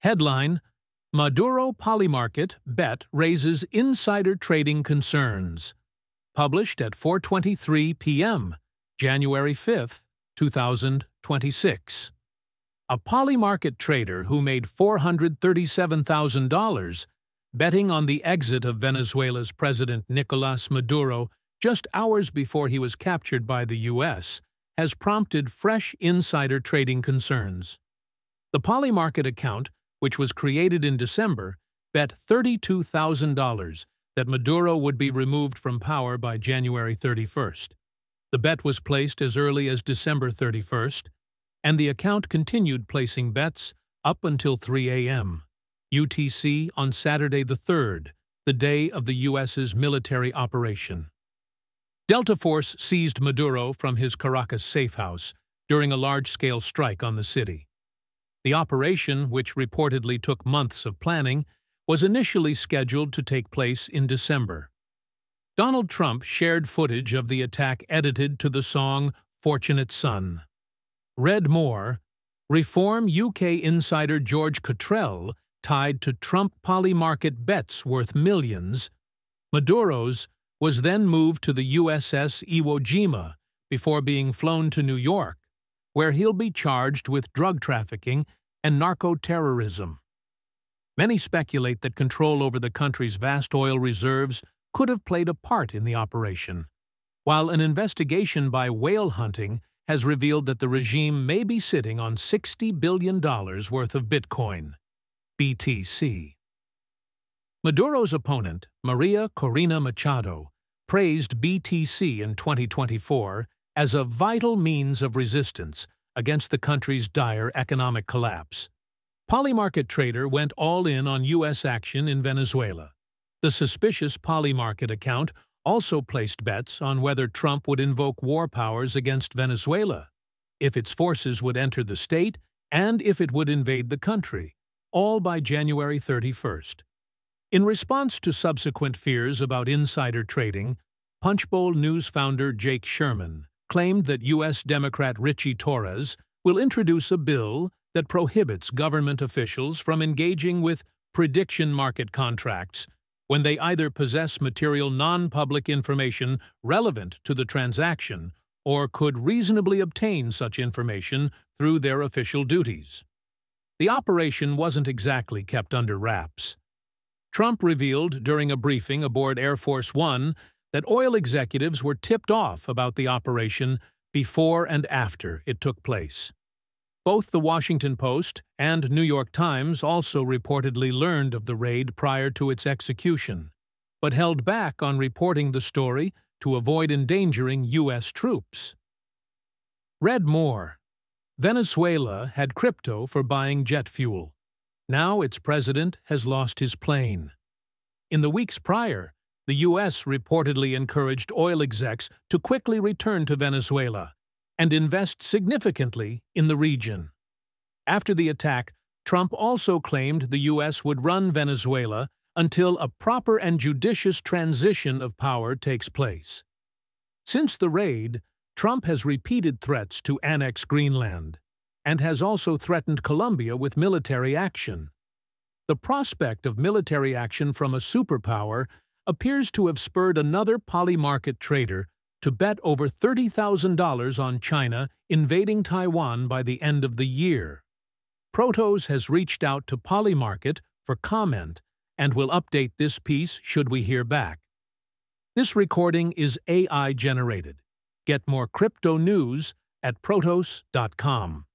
Headline: Maduro Polymarket bet raises insider trading concerns. Published at 4:23 p.m., January 5, 2026. A Polymarket trader who made $437,000 betting on the exit of Venezuela's President Nicolás Maduro just hours before he was captured by the U.S. has prompted fresh insider trading concerns. The Polymarket account, which was created in December, bet $32,000 that Maduro would be removed from power by January 31st. The bet was placed as early as December 31st, and the account continued placing bets up until 3 a.m. UTC on Saturday the 3rd, the day of the U.S.'s military operation. Delta Force seized Maduro from his Caracas safe house during a large-scale strike on the city. The operation, which reportedly took months of planning, was initially scheduled to take place in December. Donald Trump shared footage of the attack edited to the song Fortunate Son. Read more: Reform UK insider George Cottrell tied to Trump Polymarket bets worth millions. Maduro's was then moved to the USS Iwo Jima before being flown to New York, where he'll be charged with drug trafficking and narco-terrorism. Many speculate that control over the country's vast oil reserves could have played a part in the operation, while an investigation by Whale Hunting has revealed that the regime may be sitting on $60 billion worth of Bitcoin, BTC. Maduro's opponent, Maria Corina Machado, praised BTC in 2024 as a vital means of resistance against the country's dire economic collapse. Polymarket trader went all in on U.S. action in Venezuela. The suspicious Polymarket account also placed bets on whether Trump would invoke war powers against Venezuela, if its forces would enter the state, and if it would invade the country, all by January 31st. In response to subsequent fears about insider trading, Punchbowl News founder Jake Sherman claimed that U.S. Democrat Richie Torres will introduce a bill that prohibits government officials from engaging with prediction market contracts when they either possess material non-public information relevant to the transaction or could reasonably obtain such information through their official duties. The operation wasn't exactly kept under wraps. Trump revealed during a briefing aboard Air Force One that oil executives were tipped off about the operation before and after it took place. Both the Washington Post and New York Times also reportedly learned of the raid prior to its execution, but held back on reporting the story to avoid endangering U.S. troops. Read more: Venezuela had crypto for buying jet fuel. Now its president has lost his plane. In the weeks prior, the U.S. reportedly encouraged oil execs to quickly return to Venezuela and invest significantly in the region. After the attack, Trump also claimed the U.S. would run Venezuela until a proper and judicious transition of power takes place. Since the raid, Trump has repeated threats to annex Greenland and has also threatened Colombia with military action. The prospect of military action from a superpower appears to have spurred another Polymarket trader to bet over $30,000 on China invading Taiwan by the end of the year. Protos has reached out to Polymarket for comment and will update this piece should we hear back. This recording is AI-generated. Get more crypto news at Protos.com.